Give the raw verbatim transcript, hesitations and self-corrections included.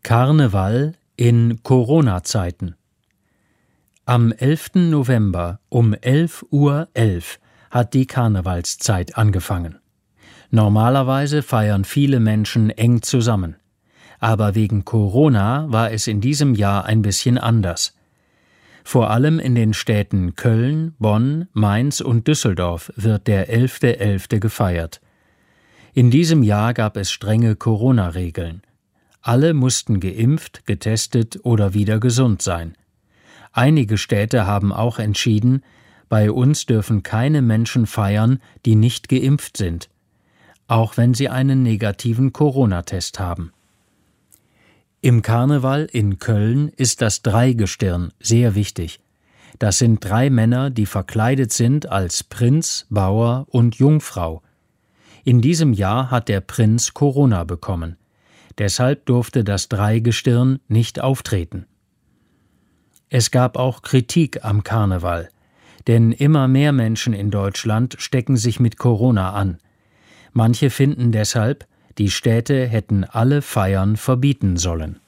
Karneval in Corona-Zeiten. Am elften November um elf Uhr elf hat die Karnevalszeit angefangen. Normalerweise feiern viele Menschen eng zusammen. Aber wegen Corona war es in diesem Jahr ein bisschen anders. Vor allem in den Städten Köln, Bonn, Mainz und Düsseldorf wird der elfte elfte gefeiert. In diesem Jahr gab es strenge Corona-Regeln. Alle mussten geimpft, getestet oder wieder gesund sein. Einige Städte haben auch entschieden, bei uns dürfen keine Menschen feiern, die nicht geimpft sind, auch wenn sie einen negativen Corona-Test haben. Im Karneval in Köln ist das Dreigestirn sehr wichtig. Das sind drei Männer, die verkleidet sind als Prinz, Bauer und Jungfrau. In diesem Jahr hat der Prinz Corona bekommen. Deshalb durfte das Dreigestirn nicht auftreten. Es gab auch Kritik am Karneval, denn immer mehr Menschen in Deutschland stecken sich mit Corona an. Manche finden deshalb, die Städte hätten alle Feiern verbieten sollen.